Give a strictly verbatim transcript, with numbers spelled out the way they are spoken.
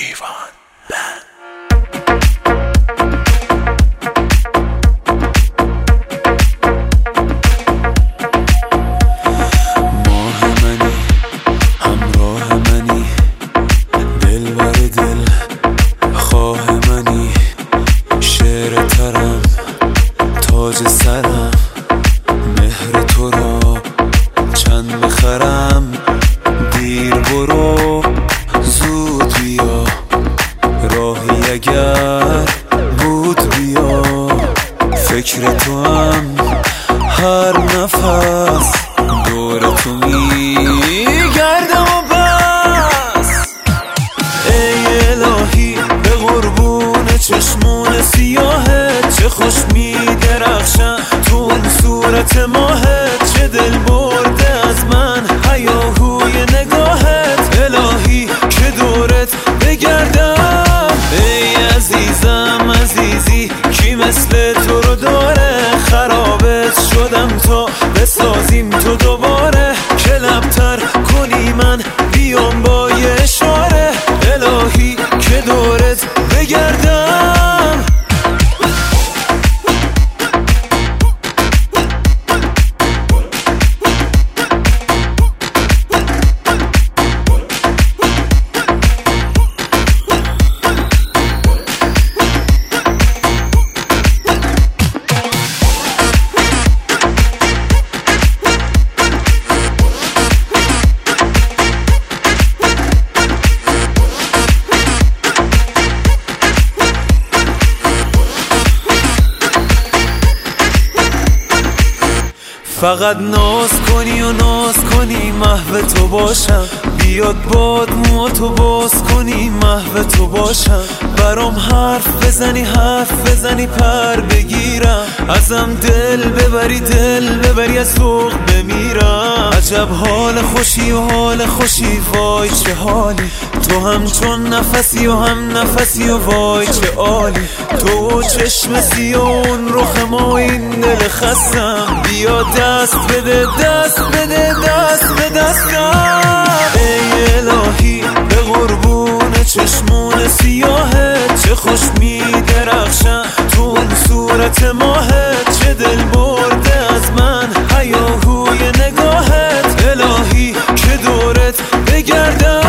ایوان بند. ماه منی همراه منی دلبر دل خواه منی شعر ترم تاج سرم مهر تو را چند بخرم دیر برو زود بیا راهی اگر بود بیا فکر تو هم هر نفس دور تو میگردم و بس. ای الهی به قربون چشمون سیاهت چه خوش میدرخشن تو اون صورت ماهت چه دل برده از من هیاهوی نگاهت الهی که دورت بگردم. ای عزیزم عزیزی کی مثل تو رو داره خرابت شدم تا بسازیم تو دوباره که لبتر کنی من بیام با یه اشاره الهی که دورت بگردم. فقط ناز کنی و ناز کنی محو تو باشم بیاد باد مو تو باز کنی محو تو باشم برام حرف بزنی حرف بزنی پر بگیرم ازم دل ببری دل ببری از ذوق بمیرم. عجب حال خوشی و حال خوشی وای چه حالی تو هم چون نفسی و هم نفسی و وای چه عالی تو چشم سیون رخ ما این دل خستم بیا دست بده دست بده دست به دستم. ای الهی به قربون چشمون سیاهت چه خوش میدرخشن تو اون صورت ماهت چه دل برده از من هیاهوی نگاهت الهی که دورت بگردم.